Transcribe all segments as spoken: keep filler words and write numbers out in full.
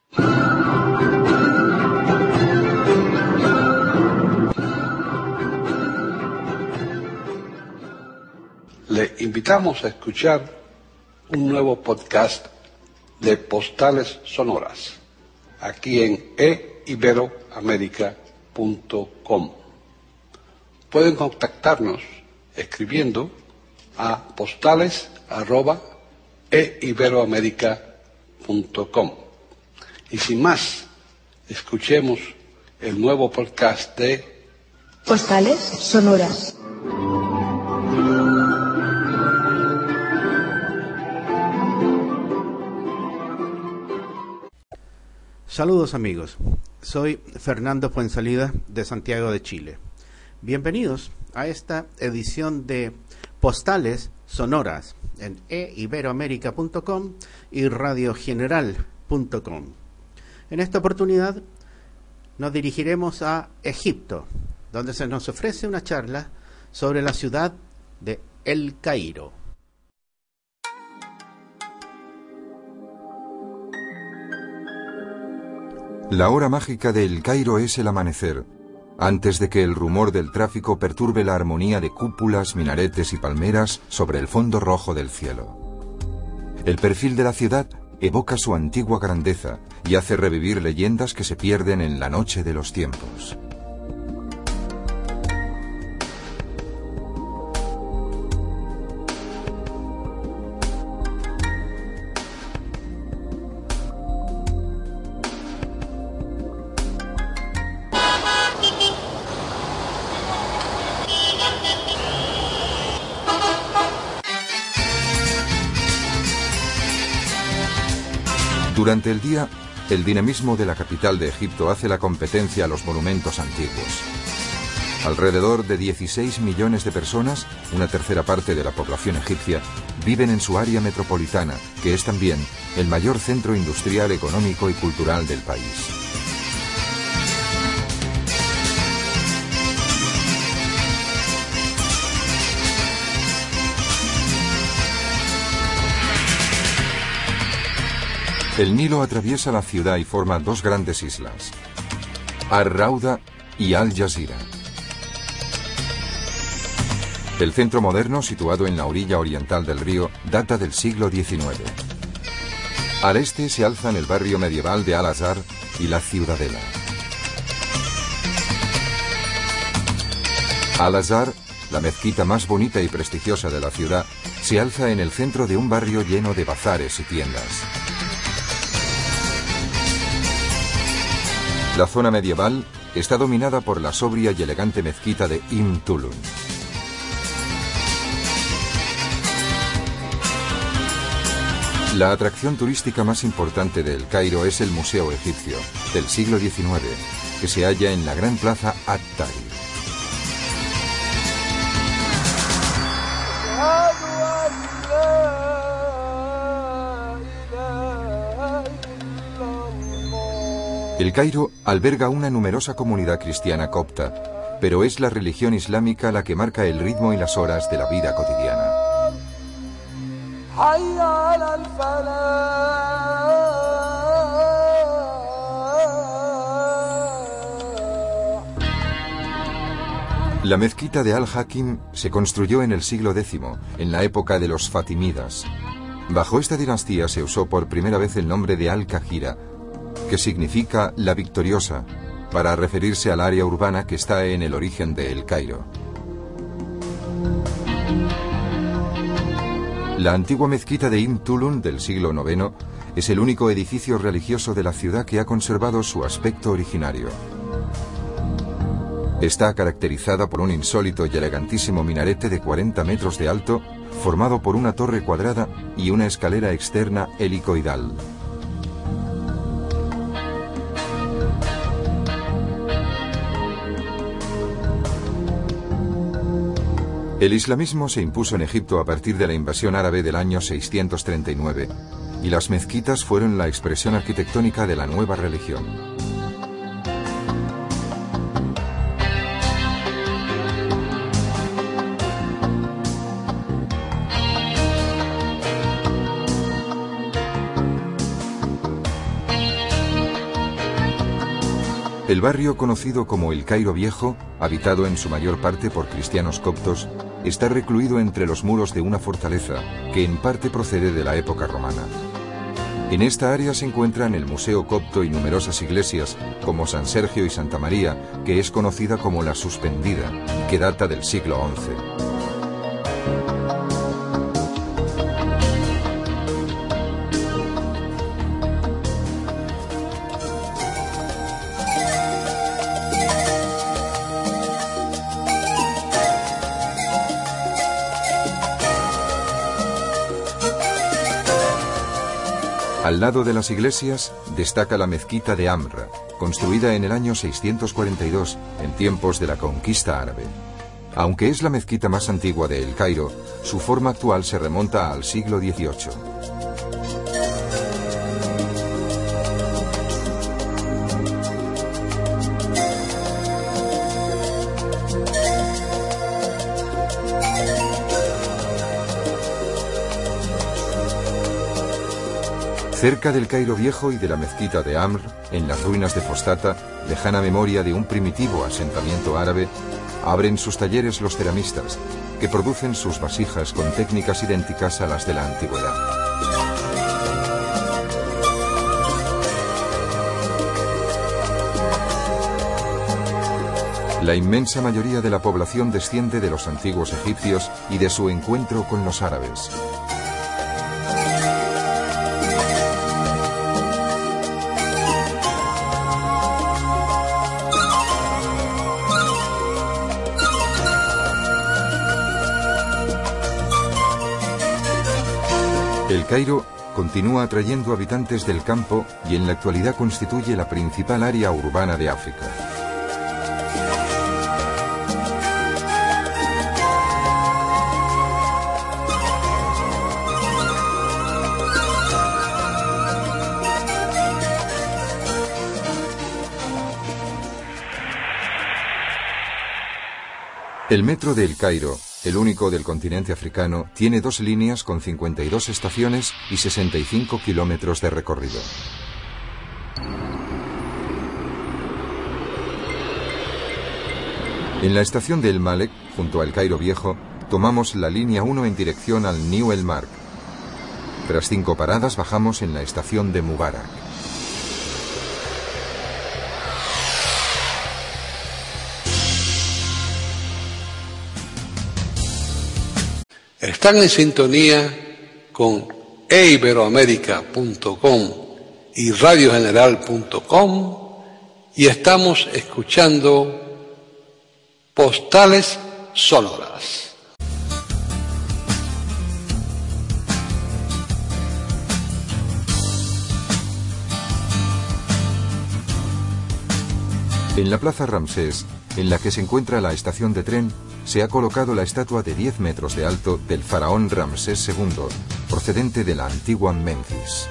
Le invitamos a escuchar un nuevo podcast de Postales Sonoras, aquí en e ibero américa punto com. Pueden contactarnos escribiendo a postales arroba e ibero américa punto com. Y sin más, escuchemos el nuevo podcast de Postales Sonoras. Saludos amigos, soy Fernando Fuensalida de Santiago de Chile. Bienvenidos a esta edición de Postales Sonoras en e ibero américa punto com y radio general punto com. En esta oportunidad nos dirigiremos a Egipto, donde se nos ofrece una charla sobre la ciudad de El Cairo. La hora mágica de El Cairo es el amanecer, antes de que el rumor del tráfico perturbe la armonía de cúpulas, minaretes y palmeras sobre el fondo rojo del cielo. El perfil de la ciudad evoca su antigua grandeza y hace revivir leyendas que se pierden en la noche de los tiempos. Durante el día, el dinamismo de la capital de Egipto hace la competencia a los monumentos antiguos. Alrededor de dieciséis millones de personas, una tercera parte de la población egipcia, viven en su área metropolitana, que es también el mayor centro industrial, económico y cultural del país. El Nilo atraviesa la ciudad y forma dos grandes islas, Ar-Rauda y Al-Jazira. El centro moderno, situado en la orilla oriental del río, data del siglo diecinueve. Al este se alzan el barrio medieval de Al-Azhar y la Ciudadela. Al-Azhar, la mezquita más bonita y prestigiosa de la ciudad, se alza en el centro de un barrio lleno de bazares y tiendas. La zona medieval está dominada por la sobria y elegante mezquita de Ibn Tulun. La atracción turística más importante de El Cairo es el Museo Egipcio, del siglo diecinueve, que se halla en la gran plaza At-Tahrir. El Cairo alberga una numerosa comunidad cristiana copta, pero es la religión islámica la que marca el ritmo y las horas de la vida cotidiana. La mezquita de Al-Hakim se construyó en el siglo décimo, en la época de los Fatimidas. Bajo esta dinastía se usó por primera vez el nombre de Al-Qahira, que significa la victoriosa, para referirse al área urbana que está en el origen de El Cairo. La antigua mezquita de Ibn Tulun del siglo noveno es el único edificio religioso de la ciudad que ha conservado su aspecto originario. Está caracterizada por un insólito y elegantísimo minarete de cuarenta metros de alto, formado por una torre cuadrada y una escalera externa helicoidal. El islamismo se impuso en Egipto a partir de la invasión árabe del año seiscientos treinta y nueve, y las mezquitas fueron la expresión arquitectónica de la nueva religión. El barrio conocido como el Cairo Viejo, habitado en su mayor parte por cristianos coptos, está recluido entre los muros de una fortaleza que en parte procede de la época romana. En esta área se encuentran el Museo Copto y numerosas iglesias, como San Sergio y Santa María, que es conocida como la Suspendida, que data del siglo once. Al lado de las iglesias destaca la mezquita de Amr, construida en el año seiscientos cuarenta y dos, en tiempos de la conquista árabe. Aunque es la mezquita más antigua de El Cairo, su forma actual se remonta al siglo dieciocho. Cerca del Cairo Viejo y de la mezquita de Amr, en las ruinas de Fostata, lejana memoria de un primitivo asentamiento árabe, abren sus talleres los ceramistas, que producen sus vasijas con técnicas idénticas a las de la antigüedad. La inmensa mayoría de la población desciende de los antiguos egipcios y de su encuentro con los árabes. El Cairo continúa atrayendo habitantes del campo y en la actualidad constituye la principal área urbana de África. El metro de El Cairo, el único del continente africano, tiene dos líneas con cincuenta y dos estaciones y sesenta y cinco kilómetros de recorrido. En la estación de El Malek, junto a El Cairo Viejo, tomamos la línea uno en dirección al New El Mark. Tras cinco paradas bajamos en la estación de Mubarak. Están en sintonía con e iberoamérica punto com y radio general punto com y estamos escuchando Postales Sonoras. En la Plaza Ramsés, en la que se encuentra la estación de tren, se ha colocado la estatua de diez metros de alto del faraón Ramsés segundo, procedente de la antigua Memphis.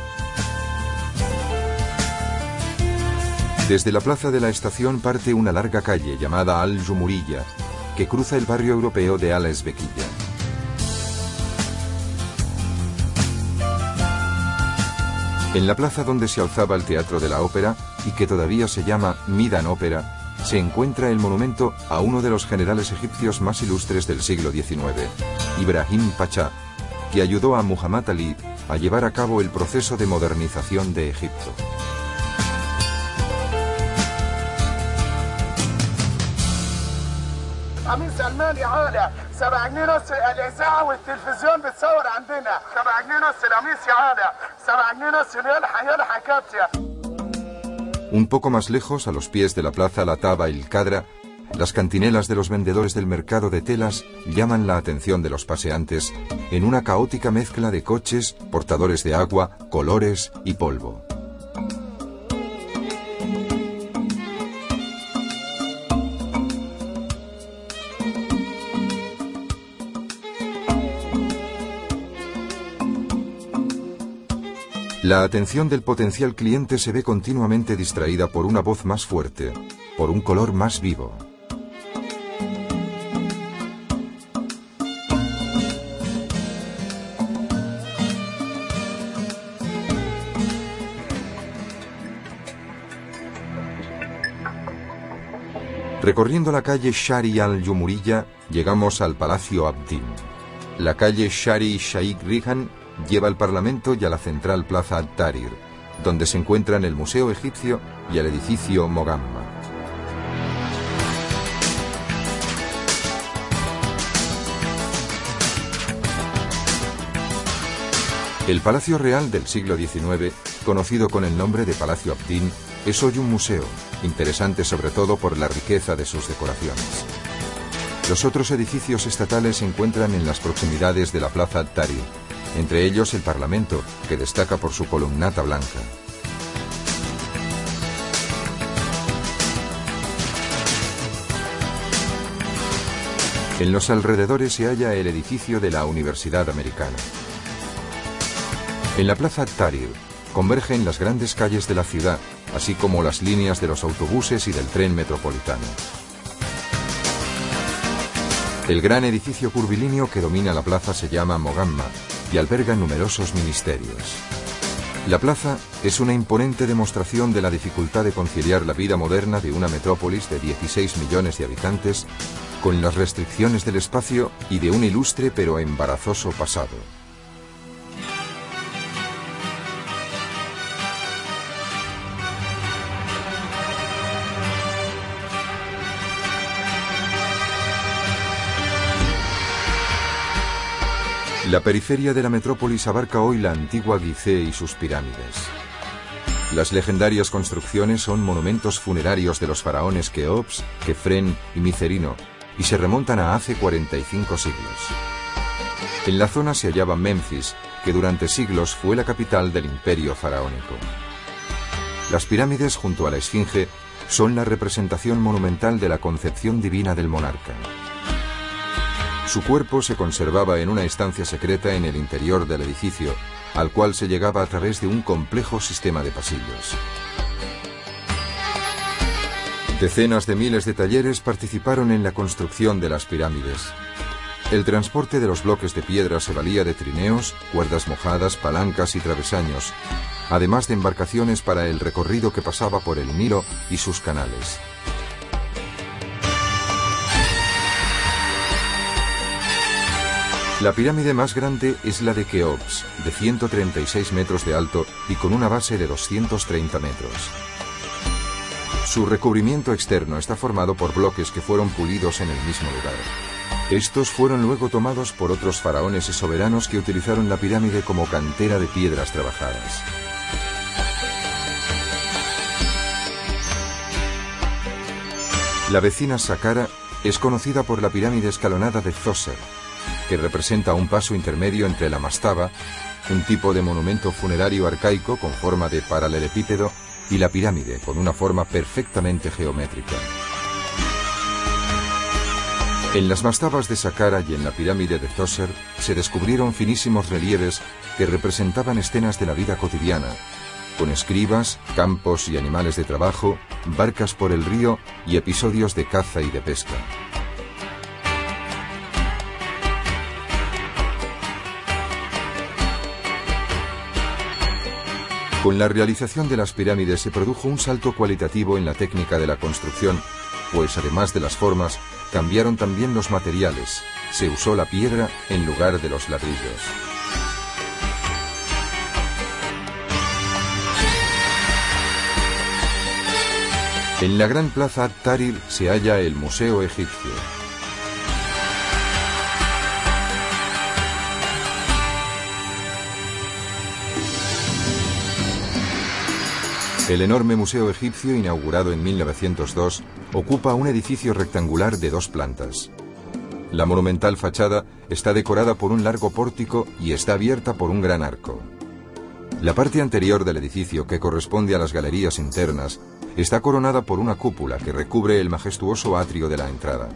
Desde la plaza de la estación parte una larga calle llamada Al-Jumuriyya, que cruza el barrio europeo de Al-Esbequilla. En la plaza donde se alzaba el Teatro de la Ópera, y que todavía se llama Midan Ópera, se encuentra el monumento a uno de los generales egipcios más ilustres del siglo diecinueve, Ibrahim Pachá, que ayudó a Muhammad Ali a llevar a cabo el proceso de modernización de Egipto. Un poco más lejos, a los pies de la plaza Lataba el Cadra, las cantinelas de los vendedores del mercado de telas llaman la atención de los paseantes en una caótica mezcla de coches, portadores de agua, colores y polvo. La atención del potencial cliente se ve continuamente distraída por una voz más fuerte, por un color más vivo. Recorriendo la calle Shari al-Jumuriyya, llegamos al Palacio Abdin. La calle Shari Sheikh Rihan lleva al Parlamento y a la central Plaza At-Tahrir, donde se encuentran el Museo Egipcio y el edificio Mogamma. El Palacio Real del siglo diecinueve, conocido con el nombre de Palacio Abdin, es hoy un museo, interesante sobre todo por la riqueza de sus decoraciones. Los otros edificios estatales se encuentran en las proximidades de la Plaza At-Tahrir, entre ellos el Parlamento, que destaca por su columnata blanca. En los alrededores se halla el edificio de la Universidad Americana. En la Plaza At-Tahrir convergen las grandes calles de la ciudad, así como las líneas de los autobuses y del tren metropolitano. El gran edificio curvilíneo que domina la plaza se llama Mogamma y alberga numerosos ministerios. La plaza es una imponente demostración de la dificultad de conciliar la vida moderna de una metrópolis de dieciséis millones de habitantes con las restricciones del espacio y de un ilustre pero embarazoso pasado. La periferia de la metrópolis abarca hoy la antigua Gizeh y sus pirámides. Las legendarias construcciones son monumentos funerarios de los faraones Keops, Kefren y Micerino, y se remontan a hace cuarenta y cinco siglos. En la zona se hallaba Memphis, que durante siglos fue la capital del imperio faraónico. Las pirámides junto a la Esfinge son la representación monumental de la concepción divina del monarca. Su cuerpo se conservaba en una estancia secreta en el interior del edificio, al cual se llegaba a través de un complejo sistema de pasillos. Decenas de miles de talleres participaron en la construcción de las pirámides. El transporte de los bloques de piedra se valía de trineos, cuerdas mojadas, palancas y travesaños, además de embarcaciones para el recorrido que pasaba por el Nilo y sus canales. La pirámide más grande es la de Keops, de ciento treinta y seis metros de alto y con una base de doscientos treinta metros. Su recubrimiento externo está formado por bloques que fueron pulidos en el mismo lugar. Estos fueron luego tomados por otros faraones y soberanos que utilizaron la pirámide como cantera de piedras trabajadas. La vecina Saqqara es conocida por la pirámide escalonada de Djoser, que representa un paso intermedio entre la mastaba, un tipo de monumento funerario arcaico con forma de paralelepípedo, y la pirámide, con una forma perfectamente geométrica. En las mastabas de Saqqara y en la pirámide de Djoser se descubrieron finísimos relieves que representaban escenas de la vida cotidiana, con escribas, campos y animales de trabajo, barcas por el río y episodios de caza y de pesca. Con la realización de las pirámides se produjo un salto cualitativo en la técnica de la construcción, pues además de las formas, cambiaron también los materiales. Se usó la piedra en lugar de los ladrillos. En la gran plaza At-Tahrir se halla el Museo Egipcio. El enorme Museo Egipcio, inaugurado en mil novecientos dos, ocupa un edificio rectangular de dos plantas. La monumental fachada está decorada por un largo pórtico y está abierta por un gran arco. La parte anterior del edificio, que corresponde a las galerías internas, está coronada por una cúpula que recubre el majestuoso atrio de la entrada.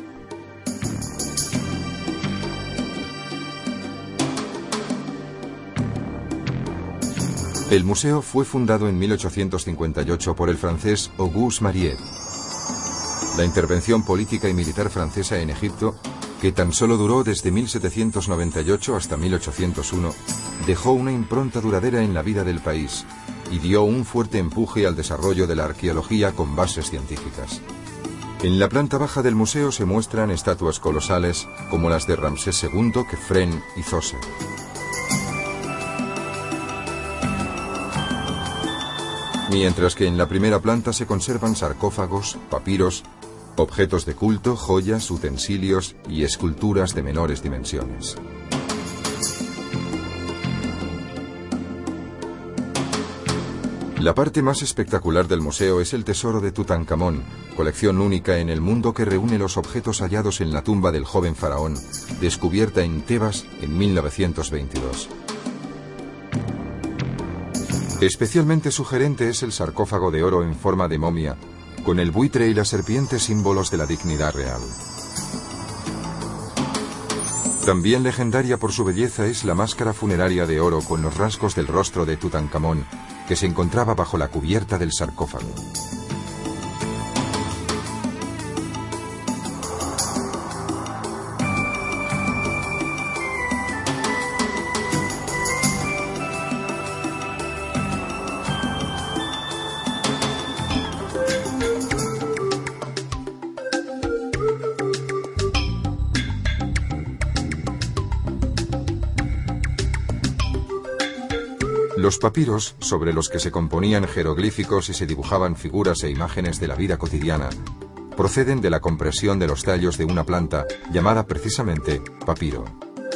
El museo fue fundado en mil ochocientos cincuenta y ocho por el francés Auguste Mariette. La intervención política y militar francesa en Egipto, que tan solo duró desde mil setecientos noventa y ocho hasta mil ochocientos uno, dejó una impronta duradera en la vida del país y dio un fuerte empuje al desarrollo de la arqueología con bases científicas. En la planta baja del museo se muestran estatuas colosales como las de Ramsés segundo, Kefren y Zoser. Mientras que en la primera planta se conservan sarcófagos, papiros, objetos de culto, joyas, utensilios y esculturas de menores dimensiones. La parte más espectacular del museo es el tesoro de Tutankamón, colección única en el mundo que reúne los objetos hallados en la tumba del joven faraón, descubierta en Tebas en mil novecientos veintidós. Especialmente sugerente es el sarcófago de oro en forma de momia, con el buitre y la serpiente símbolos de la dignidad real. También legendaria por su belleza es la máscara funeraria de oro con los rasgos del rostro de Tutankamón, que se encontraba bajo la cubierta del sarcófago. Los papiros, sobre los que se componían jeroglíficos y se dibujaban figuras e imágenes de la vida cotidiana, proceden de la compresión de los tallos de una planta llamada precisamente papiro.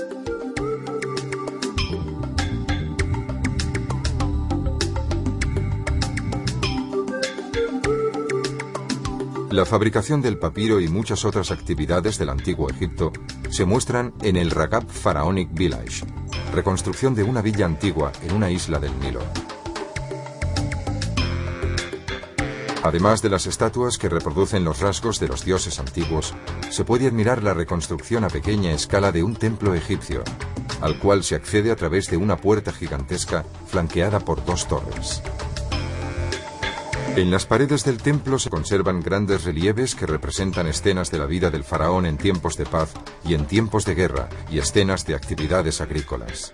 La fabricación del papiro y muchas otras actividades del antiguo Egipto se muestran en el Ragab Pharaonic Village, reconstrucción de una villa antigua en una isla del Nilo. Además de las estatuas que reproducen los rasgos de los dioses antiguos, se puede admirar la reconstrucción a pequeña escala de un templo egipcio, al cual se accede a través de una puerta gigantesca flanqueada por dos torres. En las paredes del templo se conservan grandes relieves que representan escenas de la vida del faraón en tiempos de paz y en tiempos de guerra, y escenas de actividades agrícolas.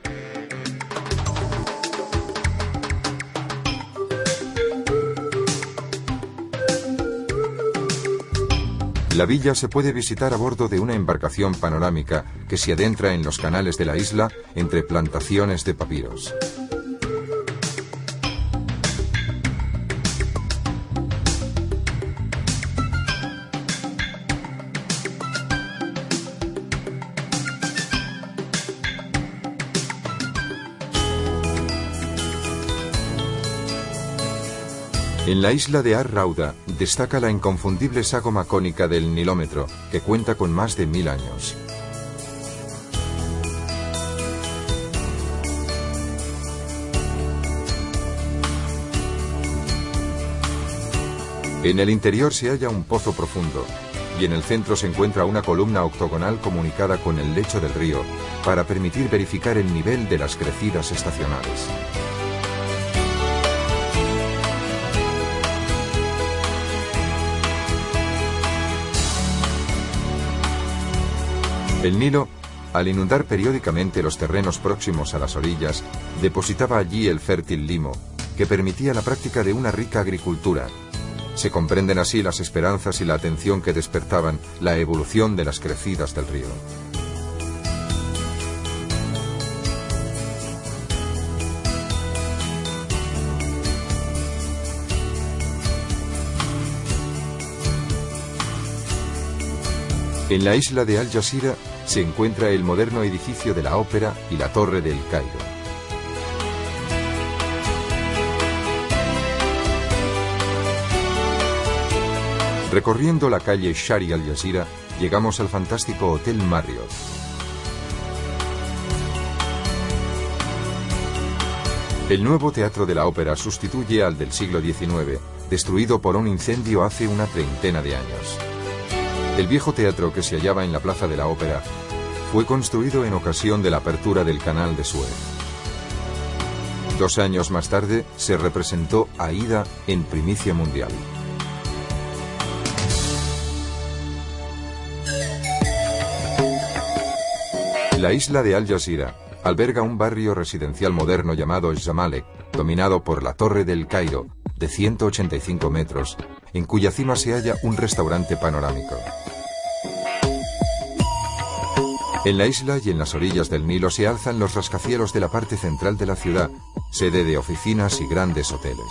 La villa se puede visitar a bordo de una embarcación panorámica que se adentra en los canales de la isla entre plantaciones de papiros. En la isla de Ar-Rauda destaca la inconfundible ságoma cónica del Nilómetro, que cuenta con más de mil años. En el interior se halla un pozo profundo, y en el centro se encuentra una columna octogonal comunicada con el lecho del río, para permitir verificar el nivel de las crecidas estacionales. El Nilo, al inundar periódicamente los terrenos próximos a las orillas, depositaba allí el fértil limo, que permitía la práctica de una rica agricultura. Se comprenden así las esperanzas y la atención que despertaban la evolución de las crecidas del río. En la isla de Al Jazeera se encuentra el moderno edificio de la ópera y la torre del Cairo. Recorriendo la calle Shari Al Jazeera, llegamos al fantástico Hotel Marriott. El nuevo teatro de la ópera sustituye al del siglo diecinueve, destruido por un incendio hace una treintena de años. El viejo teatro que se hallaba en la plaza de la ópera fue construido en ocasión de la apertura del canal de Suez. Dos años más tarde se representó Aida en primicia mundial. La isla de Al Jazeera alberga un barrio residencial moderno llamado Zamalek, dominado por la Torre del Cairo, de ciento ochenta y cinco metros, en cuya cima se halla un restaurante panorámico. En la isla y en las orillas del Nilo se alzan los rascacielos de la parte central de la ciudad, sede de oficinas y grandes hoteles.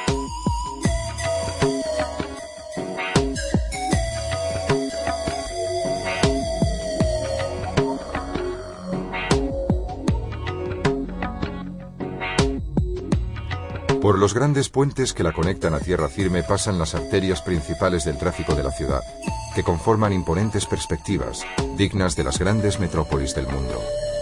Por los grandes puentes que la conectan a tierra firme pasan las arterias principales del tráfico de la ciudad, que conforman imponentes perspectivas, dignas de las grandes metrópolis del mundo.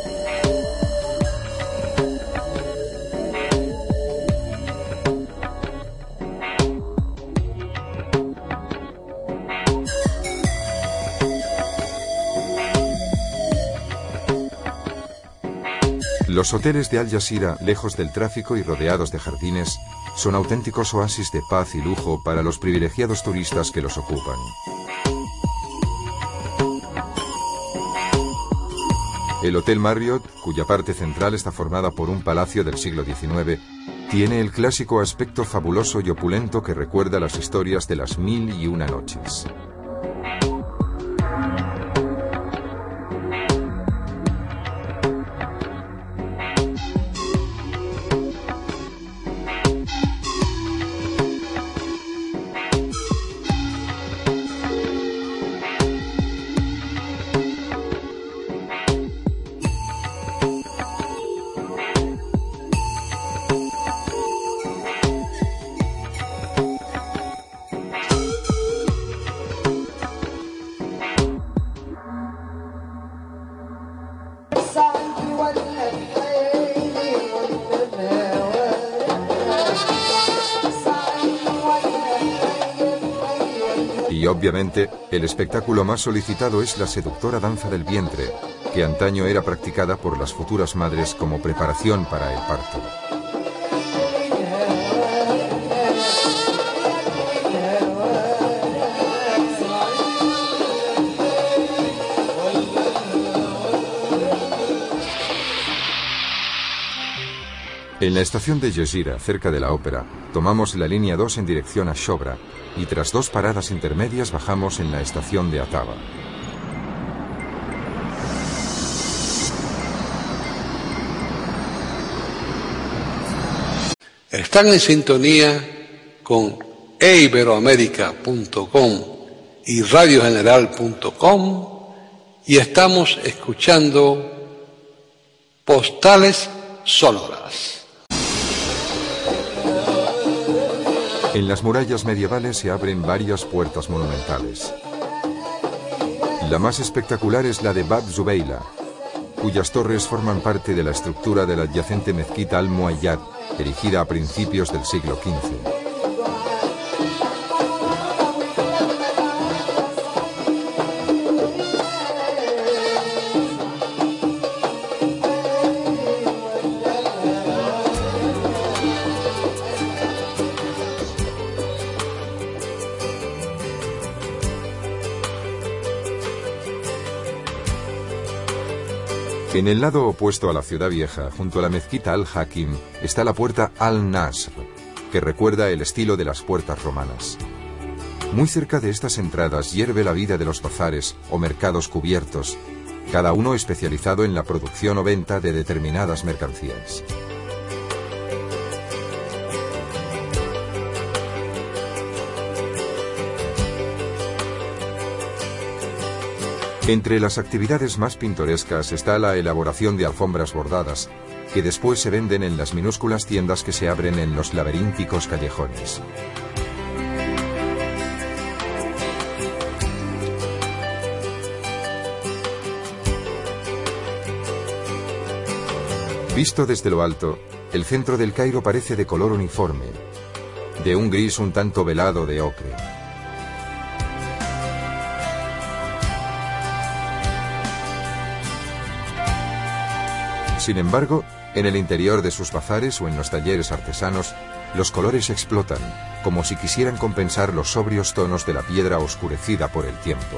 Los hoteles de Al Jazeera, lejos del tráfico y rodeados de jardines, son auténticos oasis de paz y lujo para los privilegiados turistas que los ocupan. El Hotel Marriott, cuya parte central está formada por un palacio del siglo diecinueve, tiene el clásico aspecto fabuloso y opulento que recuerda las historias de las mil y una noches. Y obviamente, el espectáculo más solicitado es la seductora danza del vientre, que antaño era practicada por las futuras madres como preparación para el parto. En la estación de Jazeera, cerca de la ópera, tomamos la línea dos en dirección a Shobra y tras dos paradas intermedias bajamos en la estación de Ataba. Están en sintonía con e iberoamérica punto com y radio general punto com y estamos escuchando Postales Sonoras. En las murallas medievales se abren varias puertas monumentales. La más espectacular es la de Bab Zubeila, cuyas torres forman parte de la estructura de la adyacente mezquita Al-Muayyad, erigida a principios del siglo quince. En el lado opuesto a la ciudad vieja, junto a la mezquita Al-Hakim, está la puerta Al-Nasr, que recuerda el estilo de las puertas romanas. Muy cerca de estas entradas hierve la vida de los bazares o mercados cubiertos, cada uno especializado en la producción o venta de determinadas mercancías. Entre las actividades más pintorescas está la elaboración de alfombras bordadas, que después se venden en las minúsculas tiendas que se abren en los laberínticos callejones. Visto desde lo alto, el centro del Cairo parece de color uniforme, de un gris un tanto velado de ocre. Sin embargo, en el interior de sus bazares o en los talleres artesanos, los colores explotan, como si quisieran compensar los sobrios tonos de la piedra oscurecida por el tiempo.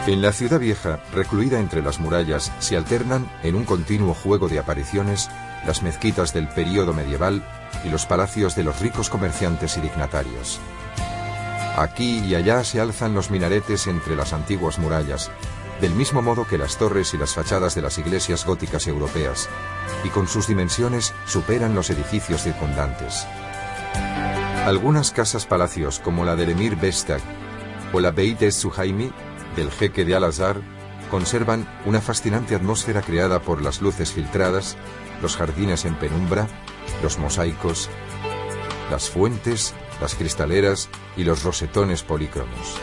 En la ciudad vieja, recluida entre las murallas, se alternan, en un continuo juego de apariciones, las mezquitas del período medieval y los palacios de los ricos comerciantes y dignatarios. Aquí y allá se alzan los minaretes entre las antiguas murallas, del mismo modo que las torres y las fachadas de las iglesias góticas europeas, y con sus dimensiones superan los edificios circundantes. Algunas casas-palacios, como la del emir Bestag o la Beit es-Suhaimi, del jeque de Al-Azhar, conservan una fascinante atmósfera creada por las luces filtradas, los jardines en penumbra, los mosaicos, las fuentes, las cristaleras y los rosetones polícromos.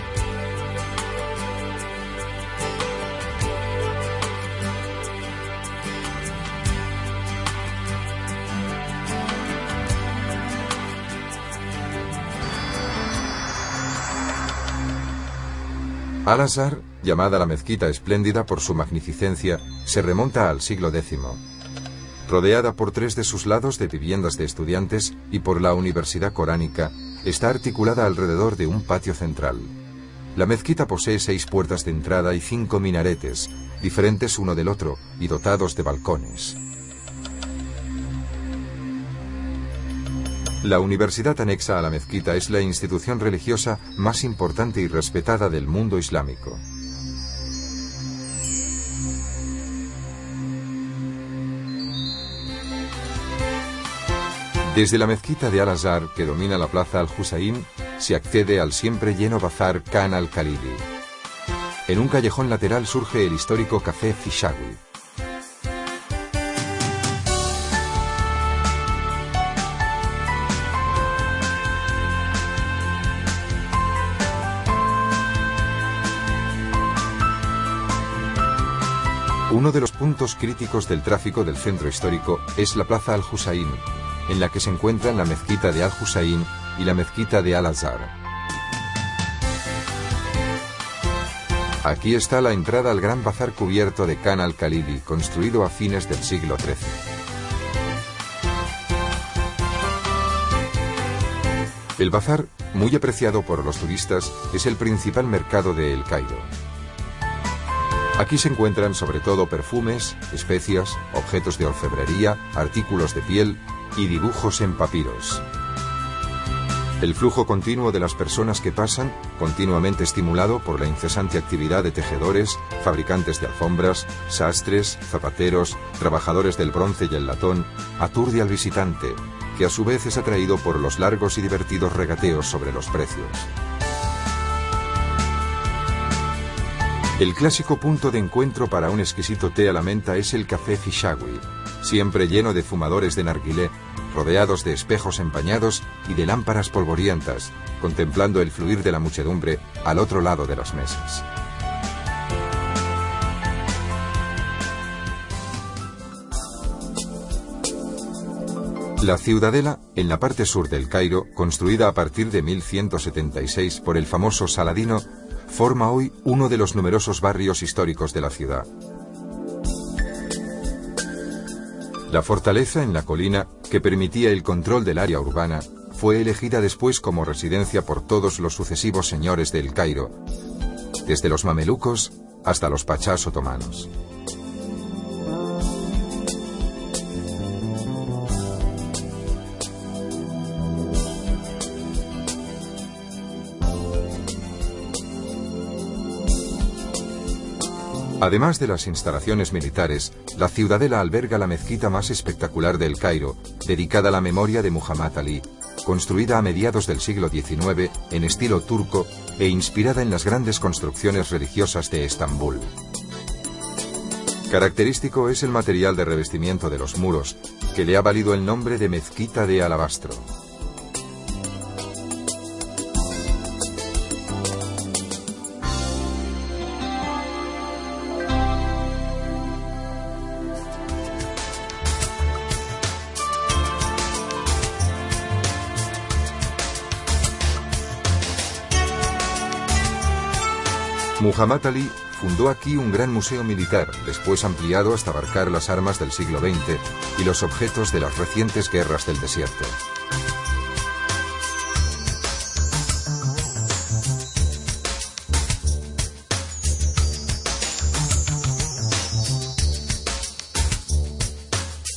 Al-Azhar, llamada la mezquita espléndida por su magnificencia, se remonta al siglo décimo. Rodeada por tres de sus lados de viviendas de estudiantes y por la Universidad Coránica, está articulada alrededor de un patio central. La mezquita posee seis puertas de entrada y cinco minaretes, diferentes uno del otro y dotados de balcones. La universidad anexa a la mezquita es la institución religiosa más importante y respetada del mundo islámico. Desde la mezquita de Al-Azhar, que domina la plaza Al-Hussein, se accede al siempre lleno bazar Khan al-Khalili. En un callejón lateral surge el histórico café Fishawi. Uno de los puntos críticos del tráfico del centro histórico es la plaza Al-Hussein, en la que se encuentran la mezquita de Al-Hussein y la mezquita de Al-Azhar. Aquí está la entrada al gran bazar cubierto de Khan al-Khalili, construido a fines del siglo trece. El bazar, muy apreciado por los turistas, es el principal mercado de El Cairo. Aquí se encuentran sobre todo perfumes, especias, objetos de orfebrería, artículos de piel y dibujos en papiros. El flujo continuo de las personas que pasan, continuamente estimulado por la incesante actividad de tejedores, fabricantes de alfombras, sastres, zapateros, trabajadores del bronce y el latón, aturde al visitante, que a su vez es atraído por los largos y divertidos regateos sobre los precios. El clásico punto de encuentro para un exquisito té a la menta es el café Fishawi, siempre lleno de fumadores de narguilé, rodeados de espejos empañados y de lámparas polvorientas, contemplando el fluir de la muchedumbre al otro lado de las mesas. La ciudadela, en la parte sur del Cairo, construida a partir de mil ciento setenta y seis por el famoso Saladino, forma hoy uno de los numerosos barrios históricos de la ciudad. La fortaleza en la colina, que permitía el control del área urbana, fue elegida después como residencia por todos los sucesivos señores de El Cairo, desde los mamelucos hasta los pachás otomanos. Además de las instalaciones militares, la ciudadela alberga la mezquita más espectacular de El Cairo, dedicada a la memoria de Muhammad Ali, construida a mediados del siglo diecinueve en estilo turco e inspirada en las grandes construcciones religiosas de Estambul. Característico es el material de revestimiento de los muros, que le ha valido el nombre de mezquita de alabastro. Muhammad Ali fundó aquí un gran museo militar, después ampliado hasta abarcar las armas del siglo veinte y los objetos de las recientes guerras del desierto.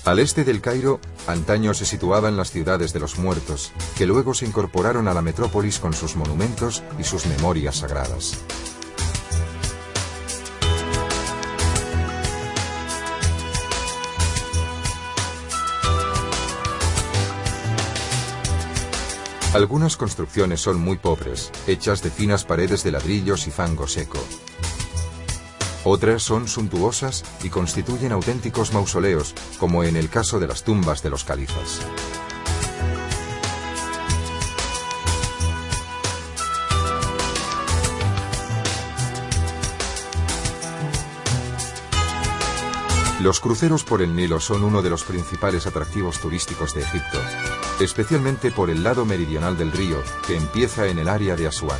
Al este del Cairo, antaño se situaban las ciudades de los muertos, que luego se incorporaron a la metrópolis con sus monumentos y sus memorias sagradas. Algunas construcciones son muy pobres, hechas de finas paredes de ladrillos y fango seco. Otras son suntuosas y constituyen auténticos mausoleos, como en el caso de las tumbas de los califas. Los cruceros por el Nilo son uno de los principales atractivos turísticos de Egipto, especialmente por el lado meridional del río, que empieza en el área de Asuán.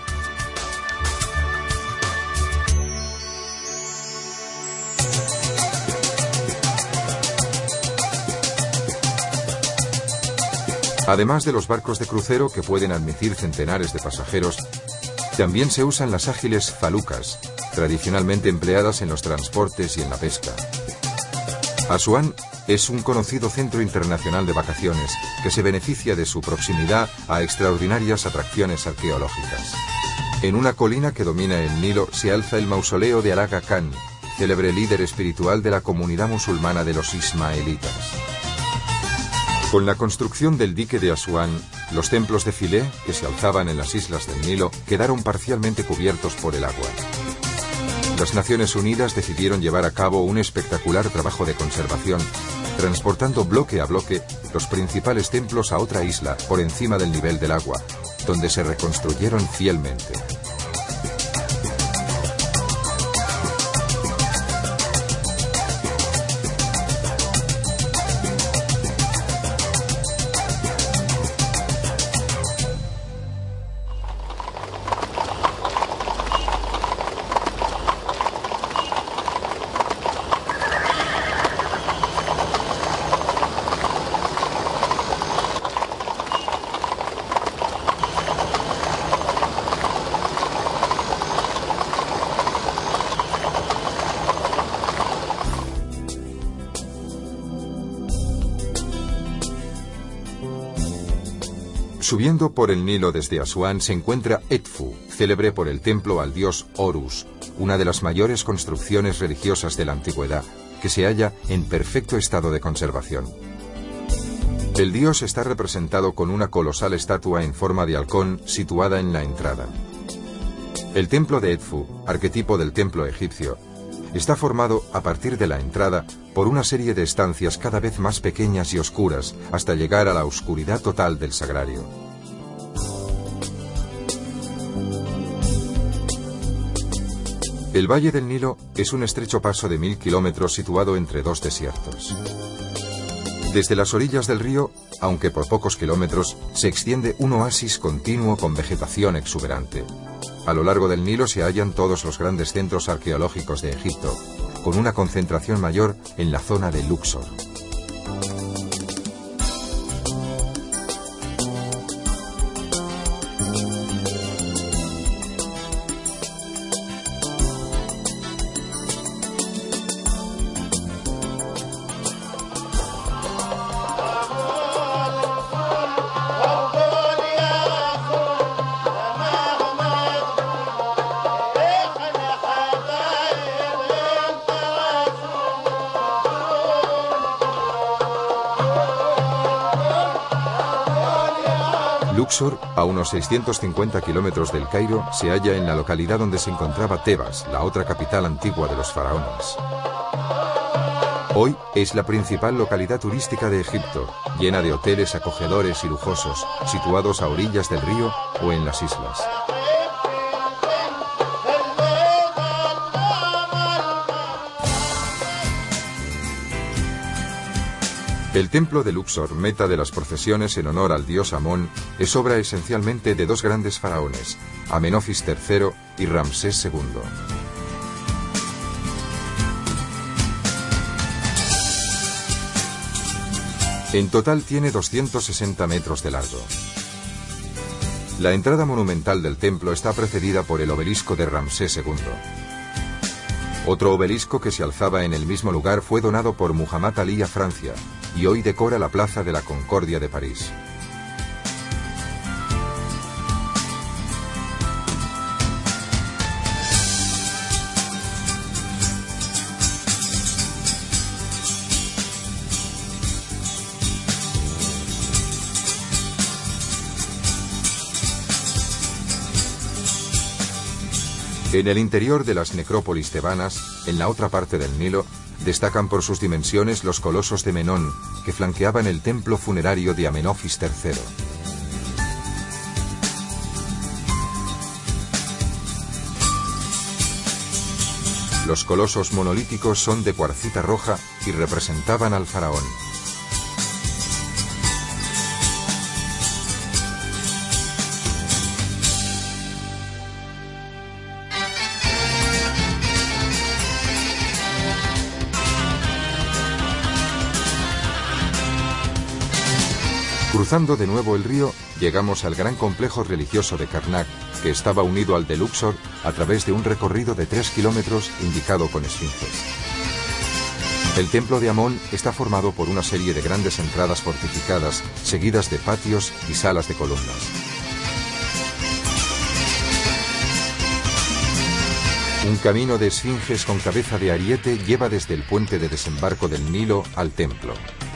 Además de los barcos de crucero que pueden admitir centenares de pasajeros, también se usan las ágiles falucas, tradicionalmente empleadas en los transportes y en la pesca. Asuán es un conocido centro internacional de vacaciones que se beneficia de su proximidad a extraordinarias atracciones arqueológicas. En una colina que domina el Nilo se alza el mausoleo de Al-Aga Khan, célebre líder espiritual de la comunidad musulmana de los ismaelitas. Con la construcción del dique de Asuán, los templos de Filé, que se alzaban en las islas del Nilo, quedaron parcialmente cubiertos por el agua. Las Naciones Unidas decidieron llevar a cabo un espectacular trabajo de conservación, transportando bloque a bloque los principales templos a otra isla por encima del nivel del agua, donde se reconstruyeron fielmente. Subiendo por el Nilo desde Asuán se encuentra Edfu, célebre por el templo al dios Horus, una de las mayores construcciones religiosas de la antigüedad, que se halla en perfecto estado de conservación. El dios está representado con una colosal estatua en forma de halcón situada en la entrada. El templo de Edfu, arquetipo del templo egipcio, está formado a partir de la entrada por una serie de estancias cada vez más pequeñas y oscuras hasta llegar a la oscuridad total del sagrario. El Valle del Nilo es un estrecho paso de mil kilómetros situado entre dos desiertos. Desde las orillas del río, aunque por pocos kilómetros, se extiende un oasis continuo con vegetación exuberante. A lo largo del Nilo se hallan todos los grandes centros arqueológicos de Egipto, con una concentración mayor en la zona de Luxor. Luxor, a unos seiscientos cincuenta kilómetros del Cairo, se halla en la localidad donde se encontraba Tebas, la otra capital antigua de los faraones. Hoy es la principal localidad turística de Egipto, llena de hoteles acogedores y lujosos, situados a orillas del río o en las islas. El templo de Luxor, meta de las procesiones en honor al dios Amón, es obra esencialmente de dos grandes faraones, Amenofis tercero y Ramsés segundo. En total tiene doscientos sesenta metros de largo. La entrada monumental del templo está precedida por el obelisco de Ramsés segundo. Otro obelisco que se alzaba en el mismo lugar fue donado por Muhammad Ali a Francia y hoy decora la Plaza de la Concordia de París. En el interior de las necrópolis tebanas, en la otra parte del Nilo, destacan por sus dimensiones los colosos de Menón, que flanqueaban el templo funerario de Amenofis tercero. Los colosos monolíticos son de cuarcita roja y representaban al faraón. Cruzando de nuevo el río, llegamos al gran complejo religioso de Karnak, que estaba unido al de Luxor a través de un recorrido de tres kilómetros indicado con esfinges. El templo de Amón está formado por una serie de grandes entradas fortificadas, seguidas de patios y salas de columnas. Un camino de esfinges con cabeza de ariete lleva desde el puente de desembarco del Nilo al templo.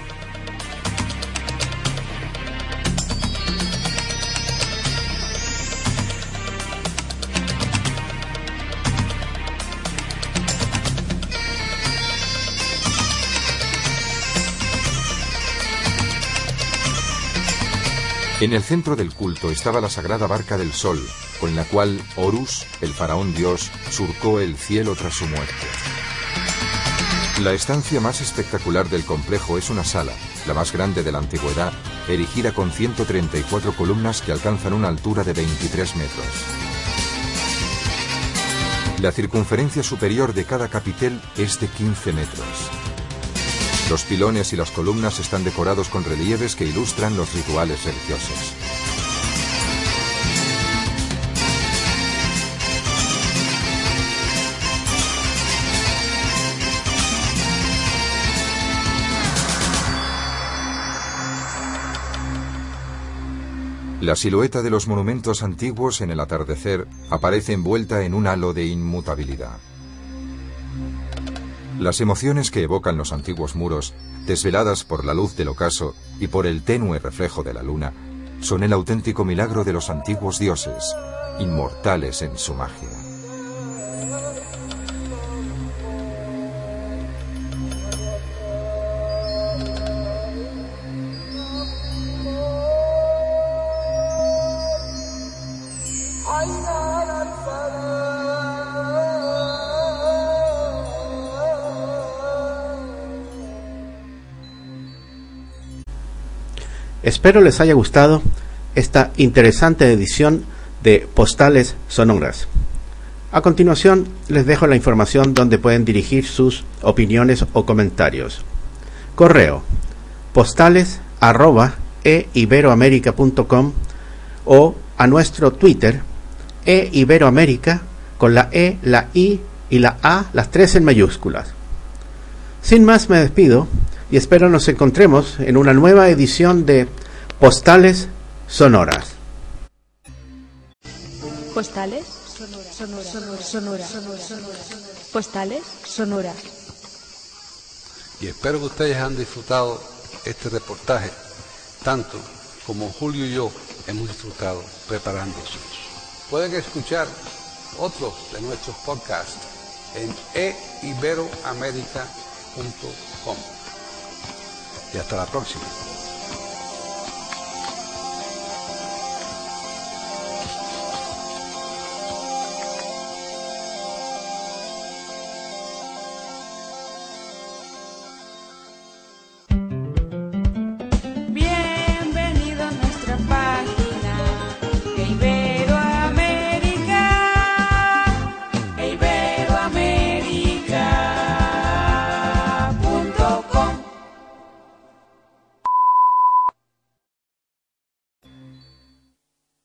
En el centro del culto estaba la sagrada barca del sol, con la cual Horus, el faraón dios, surcó el cielo tras su muerte. La estancia más espectacular del complejo es una sala, la más grande de la antigüedad, erigida con ciento treinta y cuatro columnas que alcanzan una altura de veintitrés metros. La circunferencia superior de cada capitel es de quince metros. Los pilones y las columnas están decorados con relieves que ilustran los rituales religiosos. La silueta de los monumentos antiguos en el atardecer aparece envuelta en un halo de inmutabilidad. Las emociones que evocan los antiguos muros, desveladas por la luz del ocaso y por el tenue reflejo de la luna, son el auténtico milagro de los antiguos dioses, inmortales en su magia. Espero les haya gustado esta interesante edición de Postales Sonoras. A continuación les dejo la información donde pueden dirigir sus opiniones o comentarios. Correo postales arroba e iberoamerica punto com o a nuestro Twitter eiberoamerica con la E, la I y la A, las tres en mayúsculas. Sin más me despido y espero nos encontremos en una nueva edición de Postales Sonoras. Postales Sonoras. Sonoras. Sonoras. Postales Sonoras. Y espero que ustedes han disfrutado este reportaje, tanto como Julio y yo hemos disfrutado preparándose. Pueden escuchar otros de nuestros podcasts en e iberoamerica punto com. Y hasta la próxima.